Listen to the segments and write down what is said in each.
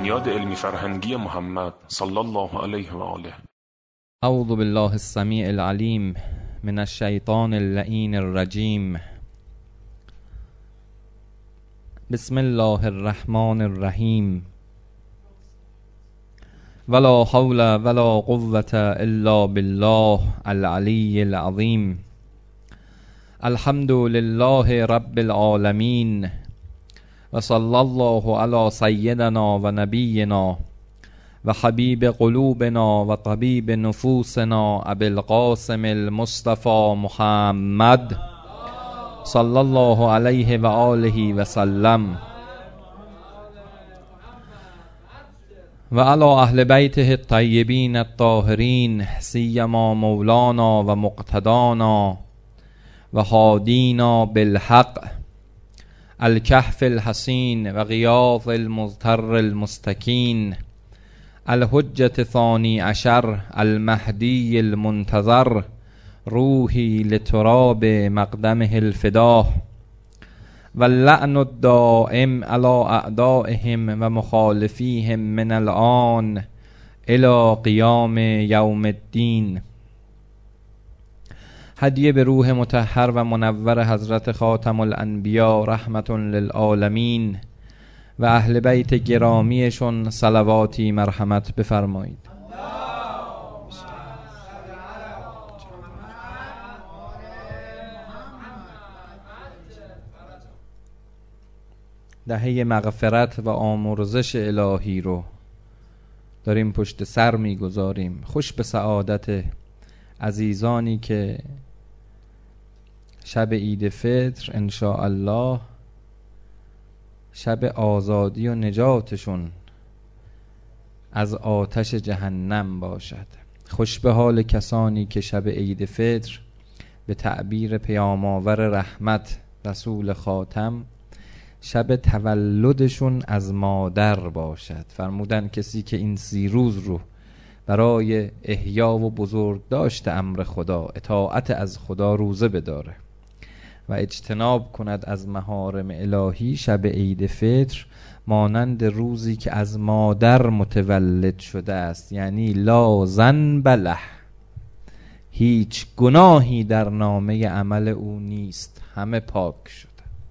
بنیاد علمی فرهنگی محمد صلی الله علیه و آله. اعوذ بالله السمیع العلیم من الشیطان اللعین الرجیم. بسم الله الرحمن الرحیم. ولا حول ولا قوة الا بالله العلی العظیم. الحمد لله رب العالمین و صلی الله علی سیدنا و نبینا و حبیب قلوبنا و طبیب نفوسنا ابی القاسم المصطفى محمد صلی الله علیه و آله و سلم و علی اهل بیته الطیبین الطاهرین سیما مولانا و مقتدانا و هادینا بالحق الکهف الحسین و غیاث المضطر المستکین الحجة ثانی عشر المهدی المنتظر روحی لتراب مقدمه الفداه و اللعن الدائم علی اعدائهم و مخالفیهم من الآن الی قیام یوم الدین. هدیه به روح مطهر و منور حضرت خاتم الانبیا رحمت للعالمین و اهل بیت گرامیشون صلواتی مرحمت بفرمایید. دهه مغفرت و آمرزش الهی رو داریم پشت سر میگذاریم. خوش به سعادت عزیزانی که شب عید فطر انشاءالله شب آزادی و نجاتشون از آتش جهنم باشد. خوش به حال کسانی که شب عید فطر به تعبیر پیام آور رحمت رسول خاتم شب تولدشون از مادر باشد. فرمودن کسی که این 30 روز رو برای احیا و بزرگ داشت امر خدا، اطاعت از خدا روزه بداره و اجتناب کند از محارم الهی، شب عید فطر مانند روزی که از مادر متولد شده است، یعنی لا ذنب له، هیچ گناهی در نامه عمل او نیست، همه پاک شده.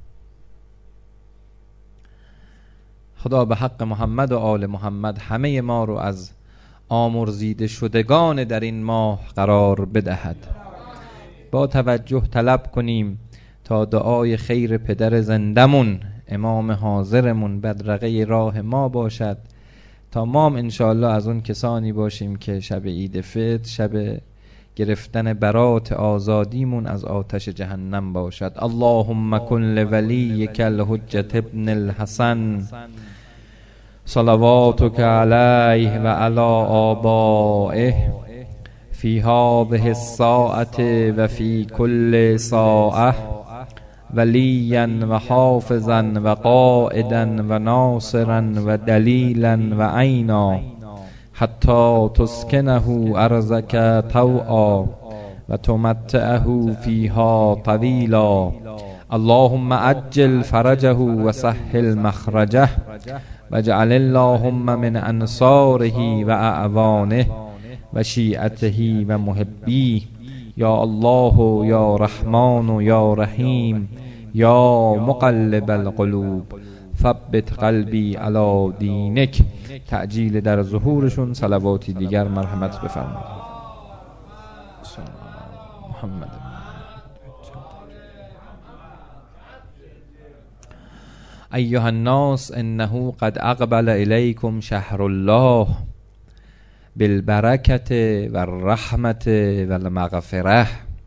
خدا به حق محمد و آل محمد همه ما رو از آمرزیده شدگان در این ماه قرار بدهد. با توجه طلب کنیم تا دعای خیر پدر زندمون امام حاضرمون بدرقه راه ما باشد، تا ما هم انشاءالله از اون کسانی باشیم که شب عید فطر شب گرفتن برات آزادیمون از آتش جهنم باشد. اللهم کن لولیک الحجة ابن الحسن صلواتک علیه و علی آبائه فی هذه الساعة و فی کل ساعة ولیا و حافظا و قائدا و ناصرا و دلیلا و عینا حتی تسکنه ارضک طوعا و تمتعه فیها طویلا. اللهم عجل فرجه و سهل مخرجه و اجعل اللهم من انصاره و اعوانه و شیعته و محبی. یا الله یا رحمان یا رحیم یا مقلب القلوب ثبت قلبی علی دینک. تعجیل در ظهورشون صلواتی دیگر مرحمت بفرمایید. محمد ایها الناس انه قد اقبل الیکم شهر الله بالبرکة و الرحمت و المغفره.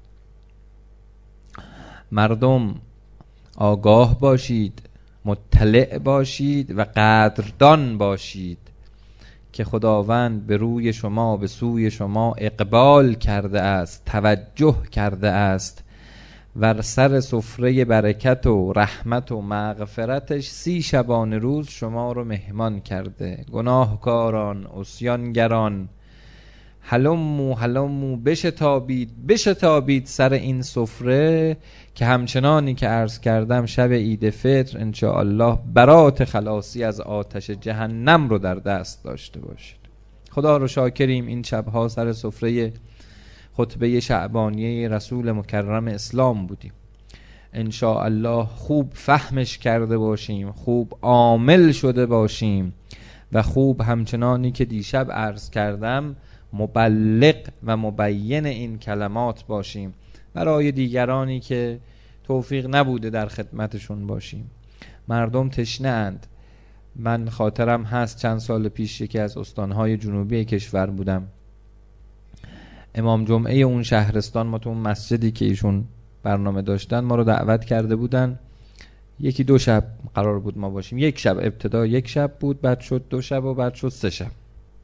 مردم آگاه باشید، مطلع باشید و قدردان باشید که خداوند به روی شما، به سوی شما اقبال کرده است، توجه کرده است و سر سفره برکت و رحمت و مغفرتش 30 شبانه روز شما رو مهمان کرده. گناهکاران، عصیانگران، هلمو بشتابید سر این سفره که همچنانی که عرض کردم شب عید فطر انشاءالله برات خلاصی از آتش جهنم رو در دست داشته باشید. خدا رو شاکریم این شبها سر سفره خطبه شعبانیه رسول مکرم اسلام بودیم. انشاءالله خوب فهمش کرده باشیم، خوب عامل شده باشیم و خوب همچنانی که دیشب عرض کردم مبلغ و مبین این کلمات باشیم برای دیگرانی که توفیق نبوده در خدمتشون باشیم. مردم تشنه اند. من خاطرم هست چند سال پیش یکی از استانهای جنوبی کشور بودم، امام جمعه اون شهرستان، ما تو اون مسجدی که ایشون برنامه داشتن ما رو دعوت کرده بودن. یکی 2 شب قرار بود ما باشیم. یک شب ابتدا 1 شب بود، بعد شد 2 شب و بعد شد 3 شب.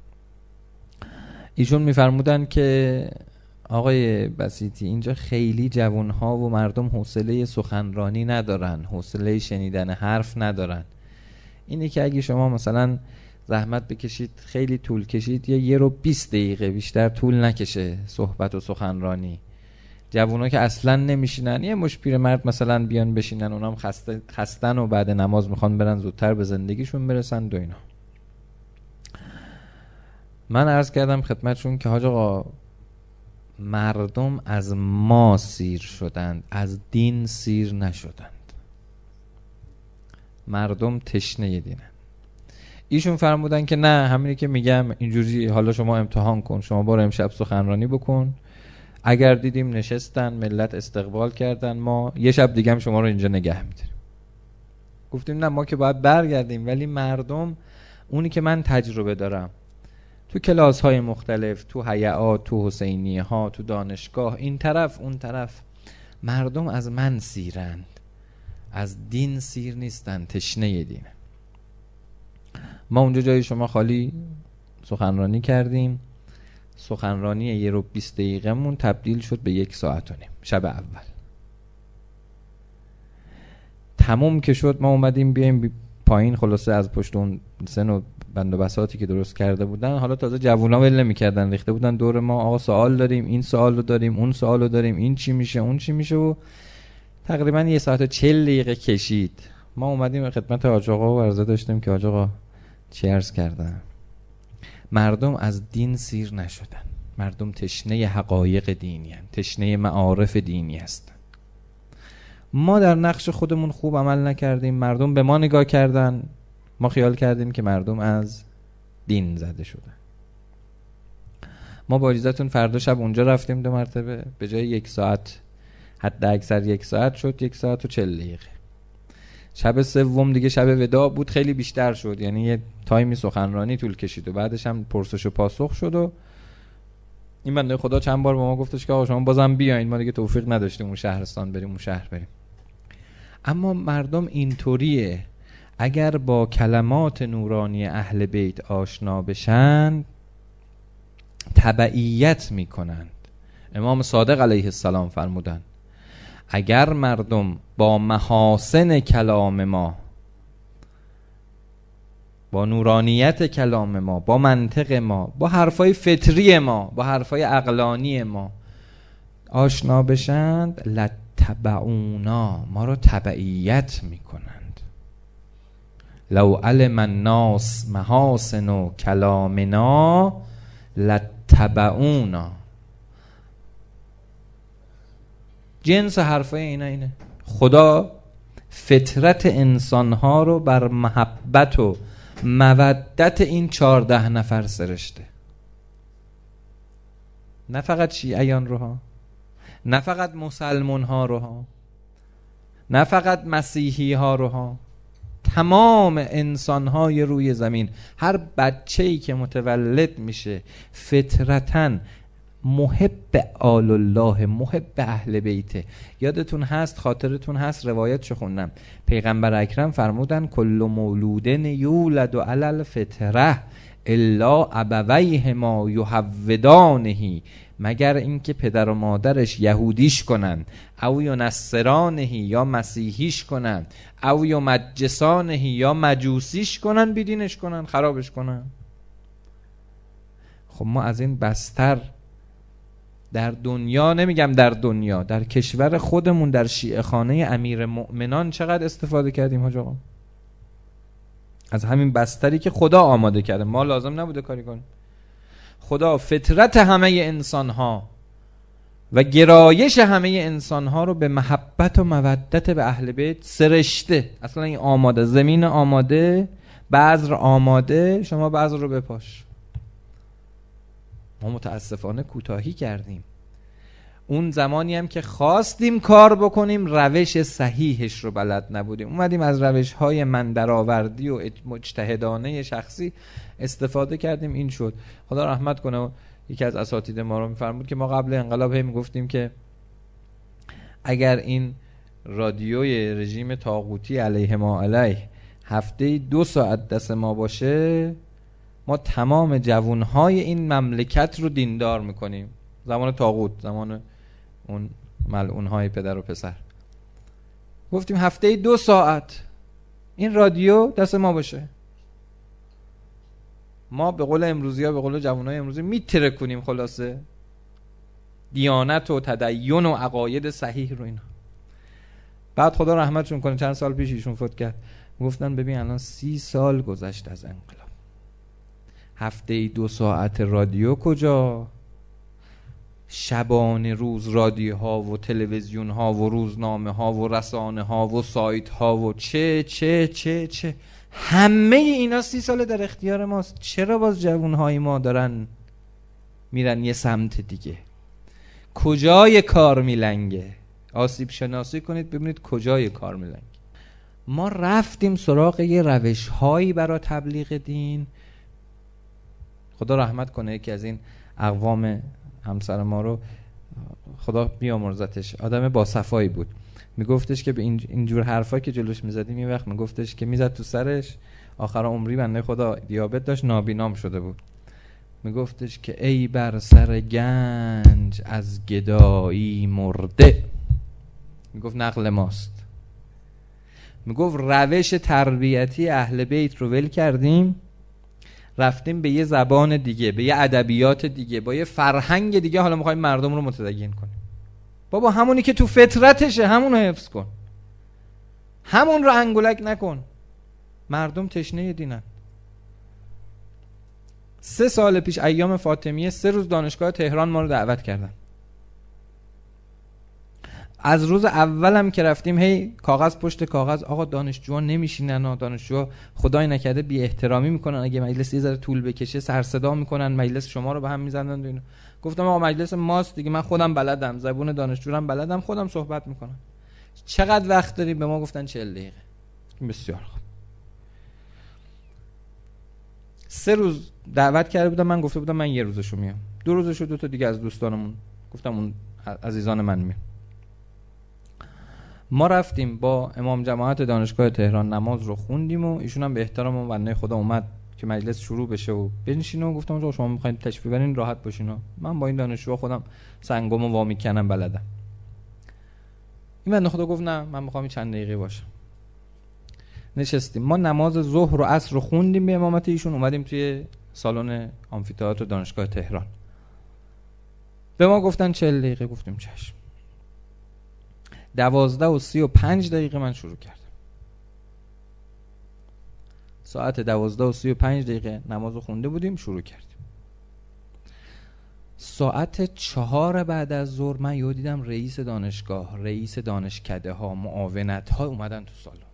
ایشون میفرمودن که آقای بسیطی اینجا خیلی جوانها و مردم حوصله سخنرانی ندارن، حوصله شنیدن حرف ندارن. اینه که اگه شما مثلا زحمت بکشید، خیلی طول کشید، یا 1 رو 20 دقیقه بیشتر طول نکشه صحبت و سخنرانی. جوونا که اصلا نمیشینن، یه مش پیرمرد مثلا بیان بشینن، اونام خستن و بعد نماز میخوان برن زودتر به زندگیشون برسن و اینا. من عرض کردم خدمتشون که حاج آقا مردم از ما سیر شدند، از دین سیر نشدند. مردم تشنه دینن. ایشون فرمودن که نه، همینی که میگم اینجوری، حالا شما امتحان کن، شما برو امشب سخنرانی بکن، اگر دیدیم نشستن ملت استقبال کردن ما 1 شب دیگه هم شما رو اینجا نگه میداریم. گفتیم نه، ما که باید برگردیم، ولی مردم، اونی که من تجربه دارم تو کلاس های مختلف، تو حیعات، تو حسینیه ها، تو دانشگاه، این طرف اون طرف، مردم از من سیرند، از دین سیر نیستن، تشنه دینه. ما اونجا جای شما خالی سخنرانی کردیم. سخنرانی 1 رو 20 دقیقه مون تبدیل شد به 1 ساعت و نیم شب اول. تموم که شد ما اومدیم بیایم پایین، خلاصه از پشت اون سن و بند و بساطی که درست کرده بودن، حالا تازه جوونا ول نمی‌کردن، ریخته بودن دور ما، آقا سوال داریم، این سوال رو داریم، اون سوال رو داریم، این چی میشه، اون چی میشه، و تقریبا 1 ساعت و 40 دقیقه کشید. ما اومدیم خدمت حاج آقا و عرضه داشتیم که حاج آقا چی عرض کردن؟ مردم از دین سیر نشدن، مردم تشنه حقایق دینی هستند، تشنه معارف دینی هستند. ما در نقش خودمون خوب عمل نکردیم، مردم به ما نگاه کردن، ما خیال کردیم که مردم از دین زده شدن. ما با اجازهتون فردا شب اونجا رفتیم 2 مرتبه، به جای 1 ساعت حد اکثر 1 ساعت شد 1 ساعت و 40 دقیقه. شب سوم دیگه شب وداع بود، خیلی بیشتر شد، یعنی یه تایمی سخنرانی طول کشید و بعدش هم پرسش و پاسخ شد. و این بنده خدا چند بار با ما گفتش که آقا شما بازم بیاین، ما دیگه توفیق نداشتیم اون شهرستان بریم، اون شهر بریم. اما مردم اینطوریه، اگر با کلمات نورانی اهل بیت آشنا بشن تبعیت میکنند. امام صادق علیه السلام فرمودند اگر مردم با محاسن کلام ما، با نورانیت کلام ما، با منطق ما، با حرفای فطری ما، با حرفای عقلانی ما آشنا بشند، لتبعونا، ما رو تبعیت میکنند. لو علم الناس محاسن کلامنا لتبعونا. جنس حرفای اینه. خدا فطرت انسانها رو بر محبت و مودت این 14 نفر سرشته. نه فقط شیعیان رو ها، نه فقط مسلمان ها رو ها، نه فقط مسیحی ها رو ها، تمام انسان های روی زمین. هر بچه‌ای که متولد میشه فطرتاً محب آل الله، محب اهل بیته. یادتون هست، خاطرتون هست، روایت خوندم، پیغمبر اکرم فرمودن کل مولودن یولد علی الفطره الا ابویه ما یهودانه، مگر اینکه پدر و مادرش یهودیش کنن، او ینصرانه یا مسیحیش کنن، او یمجسانه یا مجوسیش کنن، بیدینش کنن، خرابش کنن. خب ما از این بستر در دنیا، نمیگم در دنیا، در کشور خودمون، در شیعه خانه امیر مؤمنان چقدر استفاده کردیم حاج آقا؟ از همین بستری که خدا آماده کرده، ما لازم نبوده کاری کنیم. خدا فطرت همه انسان ها و گرایش همه انسان ها رو به محبت و مودت به اهل بیت سرشته. اصلا این آماده، زمین آماده، بذر آماده، شما بذر رو بپاش. ما متاسفانه کوتاهی کردیم. اون زمانی هم که خواستیم کار بکنیم روش صحیحش رو بلد نبودیم، اومدیم از روش های من درآوردی و مجتهدانه شخصی استفاده کردیم. این شد. خدا رحمت کنه. یکی از اساتید ما رو میفرمود که ما قبل انقلاب هم میگفتیم که اگر این رادیوی رژیم طاغوتی علیه ما علیه هفته 2 ساعت دست ما باشه، ما تمام جوانهای این مملکت رو دیندار میکنیم. زمان طاغوت، زمان اون ملعونهای پدر و پسر، گفتیم هفته 2 ساعت این رادیو دست ما باشه، ما به قول امروزی ها، به قول جوانهای امروزی میترکونیم خلاصه دیانت و تدین و عقاید صحیح رو. اینا بعد خدا رحمتشون کنه چند سال پیش ایشون فوت کرد، گفتن ببین الان 30 سال گذشت از انقلاب، هفته 2 ساعت رادیو کجا؟ شبانه روز رادیوها و تلویزیون ها و روزنامه ها و رسانه ها و سایت ها و چه همه اینا 30 سال در اختیار ماست. چرا باز جوانهای ما دارن میرن یه سمت دیگه؟ کجای کار میلنگه؟ آسیب شناسی کنید ببینید کجای کار میلنگه. ما رفتیم سراغ یه روش هایی برای تبلیغ دین. خدا رحمت کنه یکی از این اقوام همسر ما رو خدا بیامرزتش، آدم با صفایی بود، میگفتش که به اینجور حرفا که جلوش میزدیم یه وقت میگفتش که میزد تو سرش، آخر عمری بنده خدا دیابت داشت، نابینام شده بود، میگفتش که ای بر سر گنج از گدایی مرده. میگفت نقل ماست. میگفت روش تربیتی اهل بیت رو ول کردیم، رفتیم به یه زبان دیگه، به یه ادبیات دیگه، با یه فرهنگ دیگه، حالا میخوایم مردم رو متدین کنیم. بابا همونی که تو فطرتشه همون رو حفظ کن، همون رو انگولک نکن. مردم تشنه دینن. 3 سال پیش ایام فاطمیه 3 روز دانشگاه تهران ما رو دعوت کردن. از روز اولم که رفتیم هی کاغذ پشت کاغذ، آقا دانشجوها نمیشینن، دانشجوها خدای نکرده بی احترامی میکنن، اگه مجلس یه ذره طول بکشه سر صدا میکنن، مجلس شما رو به هم میزنن. اینا گفتم آقا مجلس ماست دیگه، من خودم بلدم، زبون دانشجوام بلدم، خودم صحبت میکنم. چقدر وقت داری؟ به ما گفتن 40 دقیقه. بسیار خوب. 3 روز دعوت کرده بودم، من گفته بودم من 1 روزشو میام، 2 روزشو 2 تا دیگه از دوستانمون گفتم اون عزیزان من میام. ما رفتیم با امام جماعت دانشگاه تهران نماز رو خوندیم و ایشون هم به احترام و بنده خدا اومد که مجلس شروع بشه و بنشینه و گفتم آقا شما میخواین تشریف ببرین راحت باشین و من با این دانشجوها خودم سنگمو وا میکنم بلدم. این بنده خدا گفت نه من میخوام چند دقیقه باشم. نشستیم، ما نماز ظهر و عصر رو خوندیم به امامت ایشون، اومدیم توی سالن آمفی‌تئاتر دانشگاه تهران. به ما گفتن 40 دقیقه، گفتیم چشم. 12:35 من شروع کردم. ساعت 12:35 نماز خونده بودیم، شروع کردیم. ساعت 4 بعد از ظهر من یهو دیدم رئیس دانشگاه، رئیس دانشکده ها، معاونت ها اومدن تو سالن.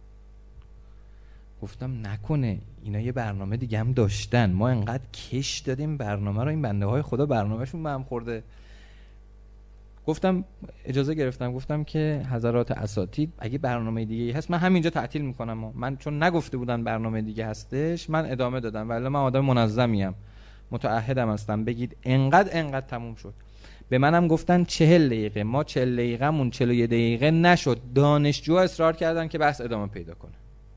گفتم نکنه اینا یه برنامه دیگه هم داشتن، ما انقدر کش دادیم برنامه رو، این بنده های خدا برنامهشون به هم خورده. گفتم اجازه گرفتم، گفتم که حضرات اساتید اگه برنامه دیگه هست من همینجا تعطیل میکنم. من چون نگفته بودن برنامه دیگه هستش من ادامه دادم، ولی من آدم منظمیم، متعهدم هستم، بگید انقدر تموم شد. به منم گفتن 40 دقیقه، ما 40 دقیقه‌مون 41 دقیقه نشد، دانشجوها اصرار کردن که بحث ادامه پیدا کنه.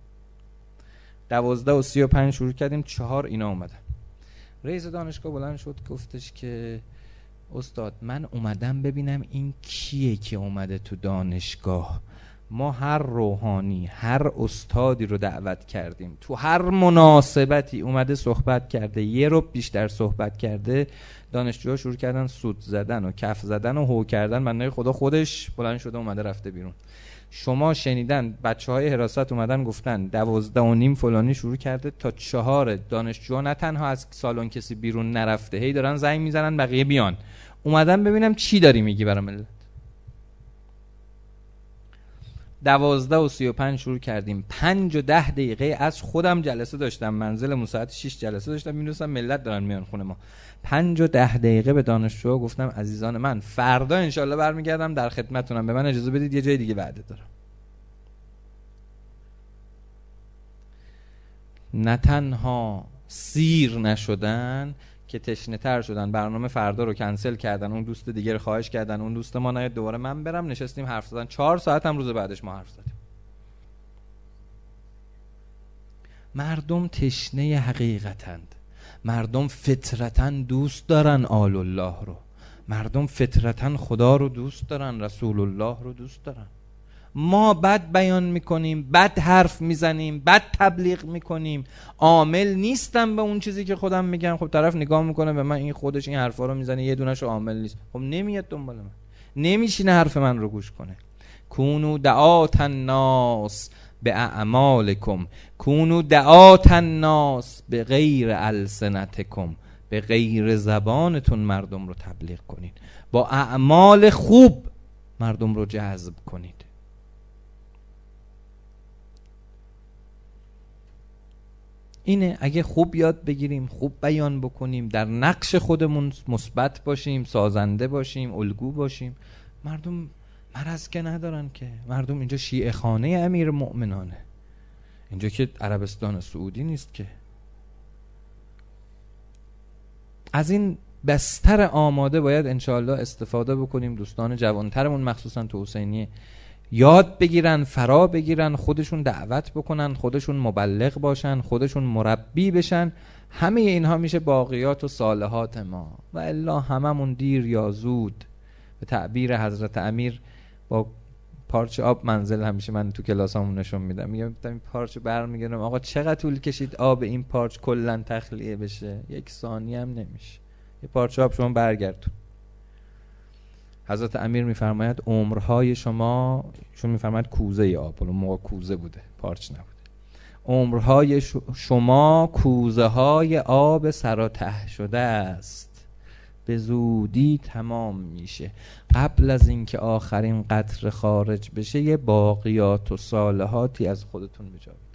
12:35 شروع کردیم، 4 اینا اومدن. رئیس دانشگاه بلند شد گفتش که استاد من اومدم ببینم این کیه که اومده تو دانشگاه ما هر روحانی، هر استادی رو دعوت کردیم، تو هر مناسبتی اومده صحبت کرده، یه رو بیشتر صحبت کرده، دانشجوها شروع کردن سود زدن و کف زدن و هو کردن، بنده خدا خودش بلند شده اومده رفته بیرون. شما شنیدن بچهای حراست اومدن گفتن 12:30 فلانی شروع کرده تا 4 دانشجوها نه تنها از سالن کسی بیرون نرفته، هی دارن زنگ میزنن بقیه بیان. اومدن ببینم چی داری میگی برای ملت. 12:35 شروع کردیم. 5 و 10 دقیقه از خودم جلسه داشتم، منزلمون ساعت 6 جلسه داشتم، می‌دونستم ملت دارن میان خونه ما. 5 و 10 دقیقه به دانشجوها گفتم عزیزان من فردا انشالله برمیگردم در خدمتتونم، به من اجازه بدید یه جای دیگه وعده دارم. نه تنها سیر نشدن که تشنه تر شدن، برنامه فردا رو کنسل کردن، اون دوست دیگه رو خواهش کردن اون دوست ما نیاد، دوباره من برم، نشستیم حرف زدن 4 ساعت هم روز بعدش ما حرف زدیم. مردم تشنه حقیقتند، مردم فطرتاً دوست دارن آل الله رو، مردم فطرتاً خدا رو دوست دارن، رسول الله رو دوست دارن. ما بد بیان میکنیم، بد حرف میزنیم، بد تبلیغ میکنیم، عامل نیستم به اون چیزی که خودم میگم. خب طرف نگاه میکنه به من، این خودش این حرفا رو میزنه، یه دونه‌شو عامل نیست، خب نمیاد دنبال من، نمیشینه حرف من رو گوش کنه. کونو دعات الناس باعمالکم، کونو دعات الناس به غیر السنتکم، به غیر زبانتون مردم رو تبلیغ کنید، با اعمال خوب مردم رو جذب کنید. اینه، اگه خوب یاد بگیریم، خوب بیان بکنیم، در نقش خودمون مثبت باشیم، سازنده باشیم، الگو باشیم، مردم مرض که ندارن که. مردم اینجا شیعه خانه امیر مؤمنانه، اینجا که عربستان سعودی نیست که. از این بستر آماده باید انشاءالله استفاده بکنیم. دوستان جوانترمون مخصوصا تو حسینیه یاد بگیرن، فرا بگیرن، خودشون دعوت بکنن، خودشون مبلغ باشن، خودشون مربی بشن. همه اینها میشه باقیات و صالحات ما، و الا هممون دیر یا زود، به تعبیر حضرت امیر، با پارچه آب منزل همیشه من تو کلاسامون نشون میدم، میگم این پارچه برمیگردم، آقا چقدر طول کشید آب این پارچ کلا تخلیه بشه؟ 1 ثانیه هم نمیشه. یه پارچه آب شما برگردون. حضرت امیر میفرماید عمرهای شما، چون میفرماید کوزه آب، اون موقع کوزه بوده پارچ نبوده، عمرهای شما کوزه های آب سر و ته شده است، به زودی تمام میشه. قبل از اینکه آخرین قطره خارج بشه یه باقیات و صالحاتی از خودتون به جا بگذارید.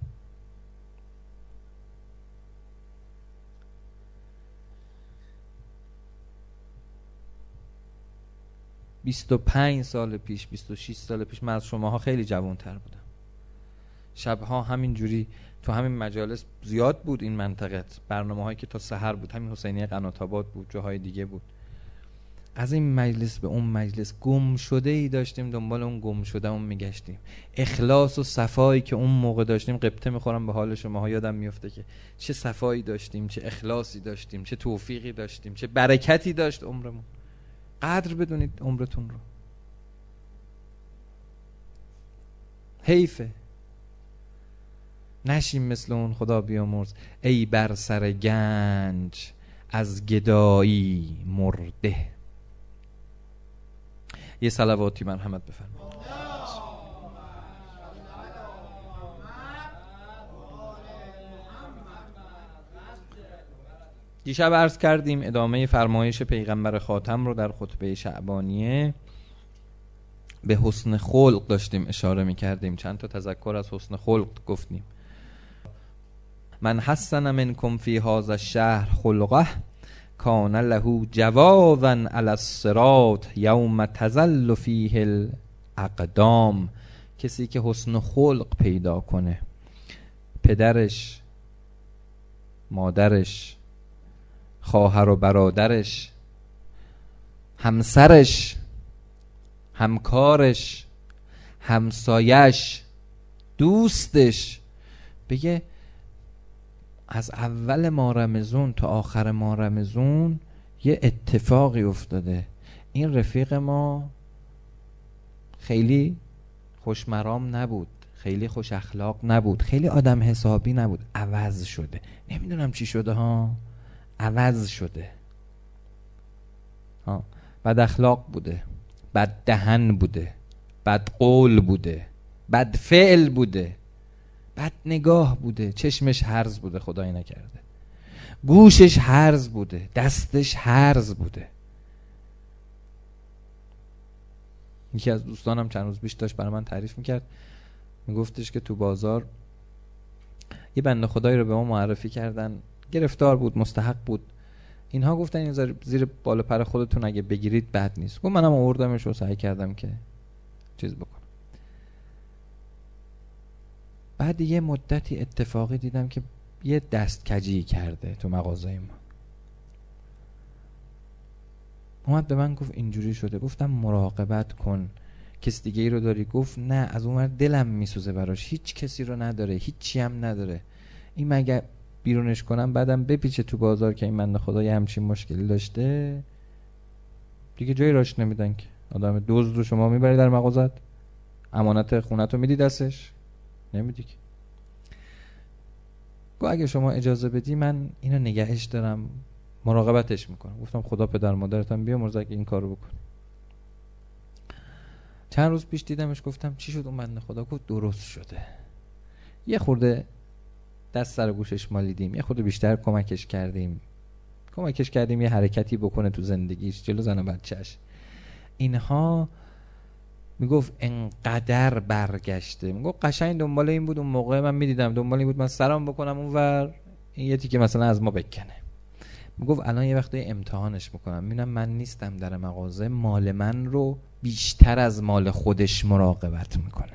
25 سال پیش، 26 سال پیش من از شماها خیلی جوان‌تر بودم. شبها همین جوری تو همین مجالس زیاد بود این منطقه، برنامه‌هایی که تا سحر بود، همین حسینیه قنات آباد بود، جاهای دیگه بود. از این مجلس به اون مجلس گم شده ای داشتیم، دنبال اون گم شدهمون میگشتیم. اخلاص و صفایی که اون موقع داشتیم، قبطه میخورم به حال شماها، یادم میفته که چه صفایی داشتیم، چه اخلاصی داشتیم، چه توفیقی داشتیم، چه برکتی داشت عمرمون. قدر بدونید عمرتون رو. حیفه نشیم مثل اون خدا بیامرز، ای بر سر گنج از گدایی مرده. یه صلواتی مرحمت بفرمایید. دیشب عرض کردیم ادامه فرمایش پیغمبر خاتم رو در خطبه شعبانیه، به حسن خلق داشتیم اشاره می کردیم. چند تا تذکر از حسن خلق گفتیم. من حسن منکم فی هذا الشهر خلقه کان له جوازا علی الصراط یوم تزل فیه الاقدام. کسی که حسن خلق پیدا کنه، پدرش، مادرش، خواهر و برادرش، همسرش، همکارش، همسایش، دوستش، بگه از اول ماه رمضان تا آخر ماه رمضان یه اتفاقی افتاده، این رفیق ما خیلی خوشمرام نبود، خیلی خوش اخلاق نبود، خیلی آدم حسابی نبود. عوض شده. نمیدونم چی شده ها، عوض شده ها. بد اخلاق بوده، بد دهن بوده، بد قول بوده، بد فعل بوده، بد نگاه بوده، چشمش هرز بوده، خدای نکرده، گوشش هرز بوده، دستش هرز بوده. یکی از دوستانم چند روز پیش داشت برای من تعریف میکرد، میگفتش که تو بازار یه بنده خدایی رو به ما معرفی کردن، گرفتار بود، مستحق بود. اینها گفتن این زیر بالا پر خودتون اگه بگیرید بد نیست. گفت منم آوردمش و سعی کردم که چیز بکنم. بعد یه مدتی اتفاقی دیدم که یه دست کجی کرده تو مغازه ما. اومد به من گفت اینجوری شده. گفتم مراقبت کن، کس دیگه ای رو داری؟ گفت نه، از اون ور دلم میسوزه براش، هیچ کسی رو نداره، هیچی هم نداره. این مگه بیرونش کنم بعدم بپیچه تو بازار که این بنده خدا یه همچین مشکلی داشته، دیگه جایی راش نمیدن که. آدم دزد رو شما میبری در مغازت، امانت خونتو میدی دستش؟ نمیدی که. گفت اگه شما اجازه بدی من اینو نگهش دارم، مراقبتش میکنم. گفتم خدا پدر مادرتم بیامرزه که این کارو بکن. چند روز پیش دیدمش، گفتم چی شد اون بنده خدا؟ گفت درست شده. یه خورده دست سر گوشش مالیدیم، یه خورده بیشتر کمکش کردیم یه حرکتی بکنه تو زندگیش، جلو زن و بچه‌اش. اینها میگفت انقدر برگشته. میگفت قشنگ دنبال این بود، اون موقع من میدیدم دنبال این بود من سرام بکنم اونور، این یه تیکه مثلا از ما بکنه. میگفت الان یه وقتی امتحانش میکنم، میبینم من نیستم در مغازه، مال من رو بیشتر از مال خودش مراقبت میکنه.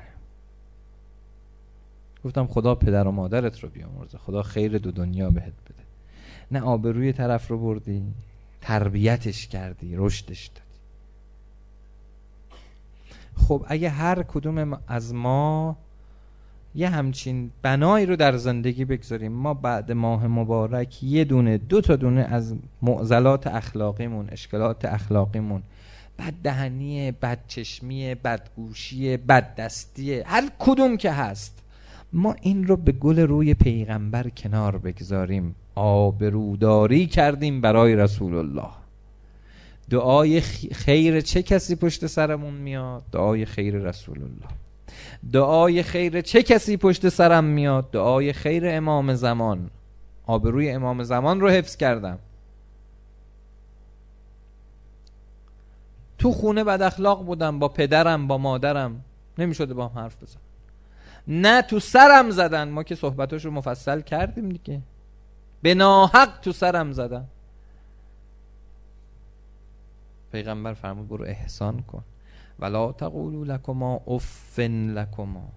گفتم خدا پدر و مادرت رو بیامرزه، خدا خیر دو دنیا بهت بده. نه آبروی طرف رو بردی، تربیتش کردی، رشدش دادی. خب اگه هر کدوم از ما یه همچین بنایی رو در زندگی بگذاریم، ما بعد ماه مبارک یه دونه 2 تا دونه از معضلات اخلاقیمون، اشکالات اخلاقیمون، بد دهنیه، بد چشمیه، بد گوشیه، بد دستیه، هر کدوم که هست، ما این رو به گل روی پیغمبر کنار بگذاریم، آبروداری کردیم برای رسول الله. دعای خیر چه کسی پشت سرمون میاد؟ دعای خیر رسول الله. دعای خیر چه کسی پشت سرم میاد؟ دعای خیر امام زمان. آبروی امام زمان رو حفظ کردم. تو خونه بد اخلاق بودم با پدرم با مادرم، نمیشده با هم حرف بزنم. نه تو سرم زدن، ما که صحبتاش رو مفصل کردیم دیگه، به ناحق تو سرم زدن. پیغمبر فرمود برو احسان کن، ولا تقولوا لکما اف لکما.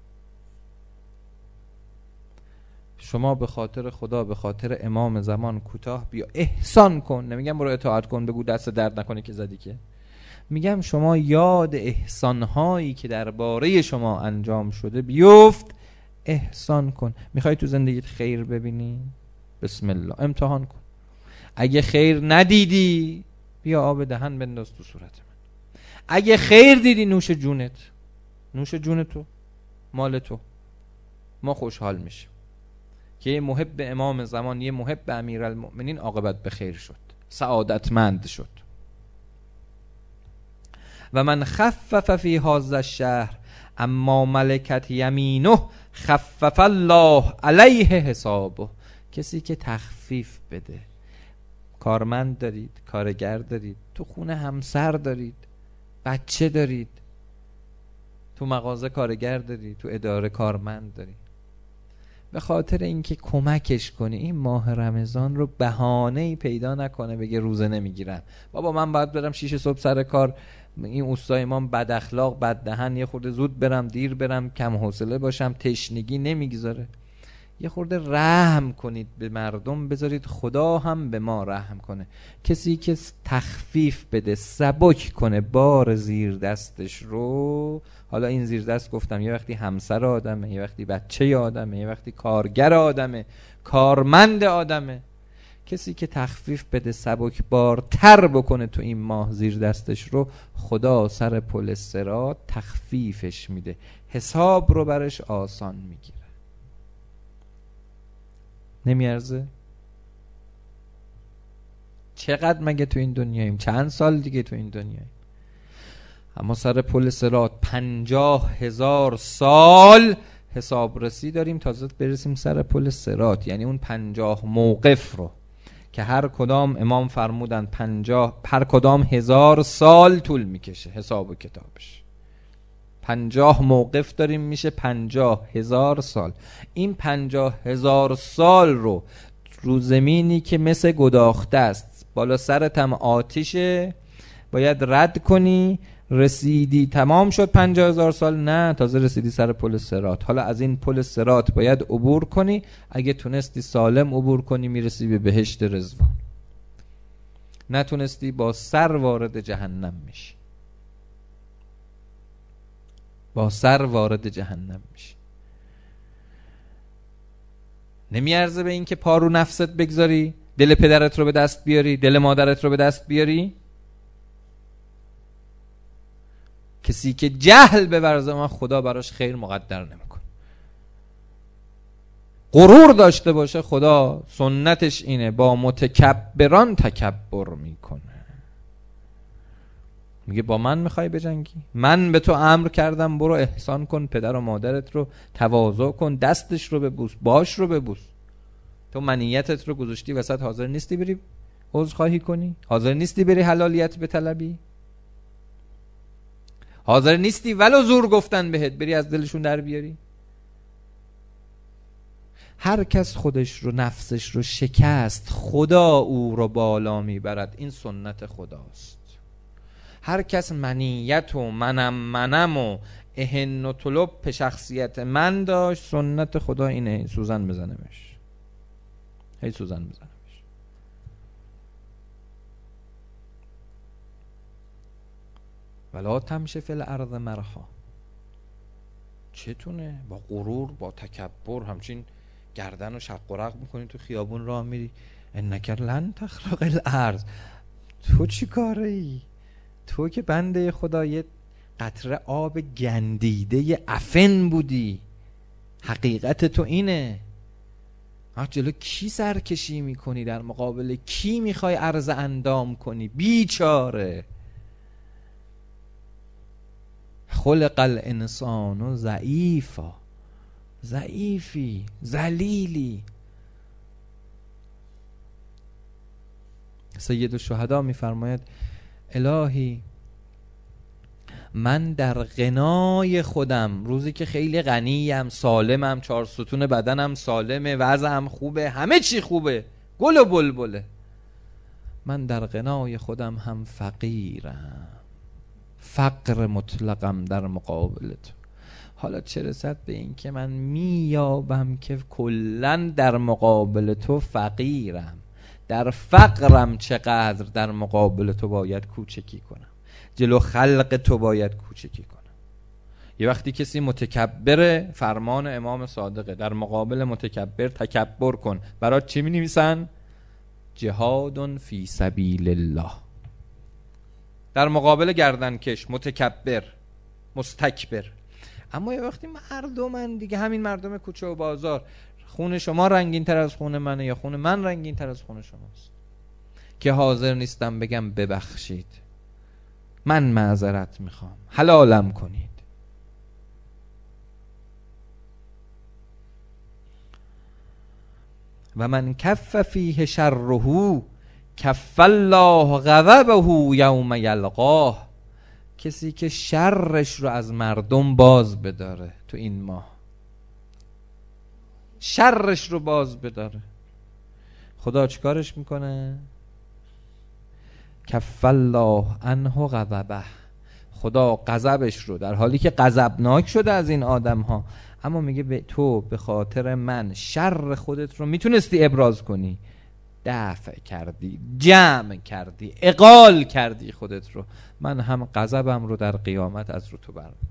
شما به خاطر خدا، به خاطر امام زمان کوتاه بیا، احسان کن. نمیگم برو اطاعت کن بگو دست درد نکنه که زدی، که میگم شما یاد احسانهایی که درباره شما انجام شده بیفت، احسان کن. میخوای تو زندگیت خیر ببینی؟ بسم الله امتحان کن. اگه خیر ندیدی بیا آب دهن بنداز تو صورت من. اگه خیر دیدی نوش جونت، نوش جون تو، مال تو. ما خوشحال میشیم که یه محب امام زمان، یه محب امیرالمؤمنین عاقبت به خیر شد، سعادتمند شد. و من خفف فی هذا الشهر اما ملکت یمینه خفف الله علیه حسابه. کسی که تخفیف بده، کارمند دارید، کارگر دارید، تو خونه همسر دارید، بچه دارید، تو مغازه کارگر دارید، تو اداره کارمند دارید، به خاطر اینکه کمکش کنی این ماه رمضان رو بهانه‌ای پیدا نکنه بگه روزه نمیگیرم، بابا من باید برم 6 صبح سر کار، این اوستای ما بد اخلاق بد دهن، یه خورده زود برم دیر برم، کم حوصله باشم، تشنگی نمیگذاره. یه خورده رحم کنید به مردم، بذارید خدا هم به ما رحم کنه. کسی که تخفیف بده، سبک کنه بار زیر دستش رو، حالا این زیر دست گفتم یه وقتی همسر آدمه، یه وقتی بچه آدمه، یه وقتی کارگر آدمه، کارمند آدمه، کسی که تخفیف بده، سبک بارتر بکنه تو این ماه زیر دستش رو، خدا سر پل صراط تخفیفش میده، حساب رو برش آسان میگیره. نمیارزه؟ چقدر مگه تو این دنیاییم؟ چند سال دیگه تو این دنیاییم؟ اما سر پل صراط 50,000 سال حسابرسی داریم تازه برسیم سر پل صراط. یعنی اون 50 موقف رو که هر کدام امام فرمودن 50 هر کدام 1000 سال طول میکشه حساب و کتابش. 50 موقف داریم میشه 50,000 سال. این 50,000 سال رو زمینی که مثل گداخته است، بالا سرت هم آتیشه، باید رد کنی. رسیدی تمام شد 50,000 سال؟ نه، تازه رسیدی سر پل صراط. حالا از این پل صراط باید عبور کنی. اگه تونستی سالم عبور کنی میرسی به بهشت رضوان، نتونستی با سر وارد جهنم میشی، با سر وارد جهنم میشی. نمیارزه به این که پا رو نفست بگذاری، دل پدرت رو به دست بیاری، دل مادرت رو به دست بیاری؟ کسی که جهل بورزه من خدا براش خیر مقدر نمیکن. غرور داشته باشه خدا سنتش اینه با متکبران تکبر میکنه. میگه با من میخوای بجنگی؟ من به تو امر کردم برو احسان کن، پدر و مادرت رو تواضع کن، دستش رو ببوس، باش رو ببوس. تو منیتت رو گذاشتی وسط، حاضر نیستی بری عذرخواهی کنی؟ حاضر نیستی بری حلالیت بطلبی؟ حاضر نیستی ولو زور گفتن بهت بری از دلشون در بیاری؟ هر کس خودش رو نفسش رو شکست خدا او رو بالا میبرد. این سنت خداست. هر کس منیت و منم و اهن و طلب شخصیت من داشت، سنت خدا اینه سوزن بزنمش، هی سوزن بزنمش. ولا تمشه فی الارض مرحا. چتونه؟ با غرور، با تکبر همچین گردن و شق و رق میکنی تو خیابون راه میری. انک لن تخرق الارض. تو چی کاره ای؟ تو که بنده خدا یه قطره آب گندیده عفن بودی. حقیقت تو اینه. جلو کی سرکشی میکنی؟ در مقابل کی میخوای عرض اندام کنی؟ بیچاره. خلق الانسان ضعیفا. ضعیفی، ذلیلی. سید الشهدا میفرماید الهی من در غنای خودم، روزی که خیلی غنیم، سالمم، 4 ستون بدنم سالمه، وضعم خوبه، همه چی خوبه، گل و بلبله، من در غنای خودم هم فقیرم، فقر مطلقم در مقابل تو. حالا چه رسد به این که من میابم که کلن در مقابل تو فقیرم، در فقرم چقدر در مقابل تو باید کوچکی کنم، جلو خلق تو باید کوچکی کنم. یه وقتی کسی متکبره، فرمان امام صادقه، در مقابل متکبر تکبر کن. برات چی می نویسن؟ جهاد فی سبیل الله. در مقابل گردنکش، متکبر، مستکبر. اما یه وقتی مردمن دیگه، همین مردم کوچه و بازار، خون شما رنگین تر از خون منه یا خون من رنگین تر از خون شماست، که حاضر نیستم بگم ببخشید، من معذرت میخوام، حلالم کنید. و من کف فیه شره کف الله غضبه یوم یلقاه. کسی که شرش رو از مردم باز بداره تو این ماه، شرش رو باز بداره، خدا چیکارش میکنه؟ کف الله عنه غضبه. خدا غضبش رو، در حالی که غضبناک شده از این آدم ها، اما میگه به تو به خاطر من شر خودت رو میتونستی ابراز کنی، دفع کردی، جمع کردی، اقال کردی خودت رو، من هم غضبم رو در قیامت از رو تو برمی‌دارم.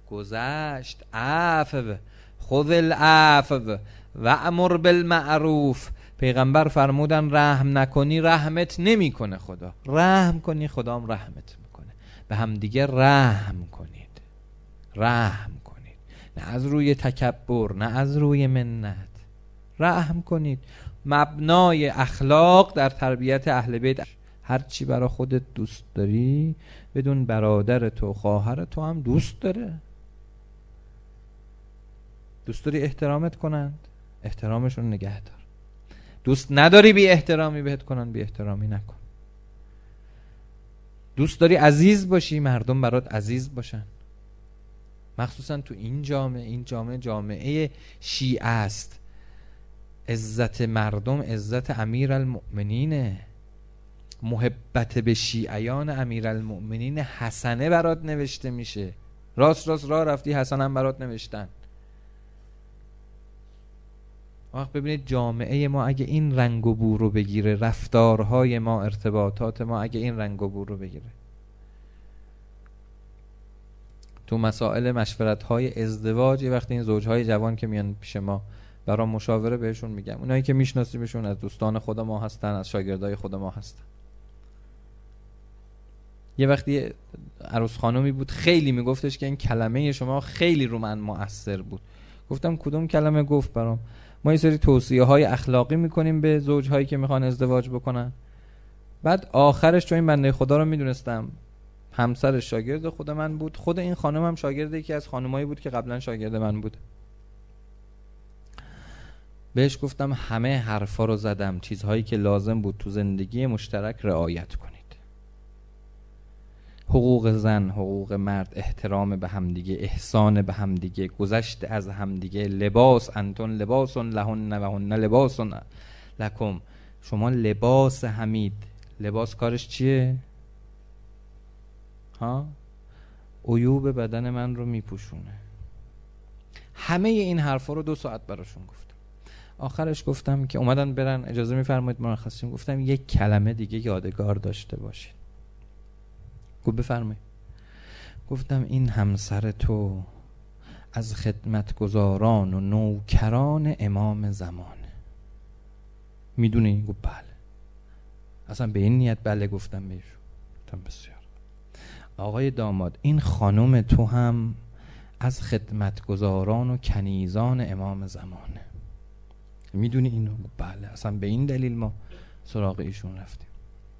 گذشت. عفو، خذ العفو و امر بالمعروف. پیغمبر فرمودن رحم نکنی رحمت نمی کنه خدا، رحم کنی خدا هم رحمت میکنه. به هم دیگه رحم کنید، رحم کنید، نه از روی تکبر، نه از روی منت، رحم کنید. مبنای اخلاق در تربیت اهل بیت، هر چی برای خودت دوست داری بدون برادر تو خواهر تو هم دوست داره. دوست داری احترامت کنند، احترامشون نگه دار. دوست نداری بی احترامی بهت کنن، بی احترامی نکن. دوست داری عزیز باشی، مردم برات عزیز باشن. مخصوصا تو این جامعه جامعه شیعه است. عزت مردم عزت امیرالمؤمنینه. محبت به شیعیان امیرالمؤمنین حسنه برات نوشته میشه. راست راه رفتی حسن هم برات نوشتن. وقت ببینید جامعه ما اگه این رنگ و بو رو بگیره، رفتارهای ما، ارتباطات ما اگه این رنگ و بو رو بگیره، تو مسائل مشورت‌های ازدواج وقتی این زوجهای جوان که میان پیش ما برای مشاوره بهشون میگم، اونایی که میشناسی بهشون از دوستان خود ما هستن، از شاگردای خود ما هستن. یه وقتی عروس خانومی بود خیلی میگفتش که این کلمه شما خیلی رو من مؤثر بود. گفتم کدوم کلمه؟ گفت برام ما یه سری توصیه‌های اخلاقی میکنیم به زوجهایی که میخوان ازدواج بکنن، بعد آخرش چون این بنده خدا رو میدونستم همسرش شاگرد خود من بود، خود این خانم هم شاگرد یکی از خانمایی بود که قبلا شاگرد من بود، بهش گفتم همه حرفا رو زدم، چیزهایی که لازم بود تو زندگی مشترک رعایت کنید. حقوق زن، حقوق مرد، احترام به همدیگه، احسان به همدیگه، گذشت از همدیگه، لباس انتون لباس لهن و هن لباس لکم. شما لباس حمید. لباس کارش چیه؟ عیوب بدن من رو میپوشونه. همه این حرفا رو 2 ساعت براشون گفتم. آخرش گفتم که اومدن برن اجازه میفرمایید مرخصیم. گفتم یک کلمه دیگه یادگار داشته باشید. گفت بفرمایید. گفتم این همسر تو از خدمتگزاران و نوکران امام زمانه. میدونی؟ گفت بله. اصلا به این نیت بله گفتم بهش. گفتم بسیار. آقای داماد این خانم تو هم از خدمتگزاران و کنیزان امام زمانه. میدونی اینو؟ بله. اصلا به این دلیل ما سراغ ایشون رفتیم.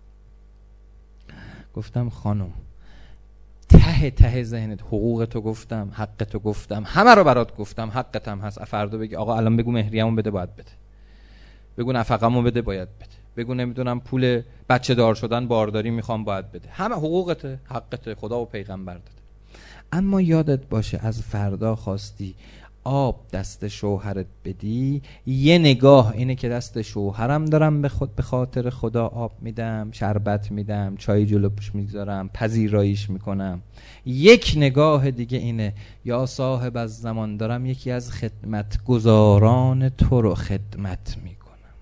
گفتم خانم ته ذهنت حقوق تو گفتم، حق تو گفتم، همه رو برات گفتم، حقت هم هست. فردا بگی آقا الان بگو مهریه‌مو بده، باید بده. بگو نفقه‌مو بده، باید بده. بگو نمیدونم پول بچه دار شدن بارداری میخوام، باید بده. همه حقوقته، حقته، خدا و پیغمبر داده. اما یادت باشه از فردا خواستی آب دست شوهرت بدی، یه نگاه اینه که دست شوهرم دارم به خاطر خدا آب میدم، شربت میدم، چای جلوش میگذارم، پذیراییش میکنم. یک نگاه دیگه اینه یا صاحب از زمان دارم یکی از خدمتگزاران تو رو خدمت میکنم.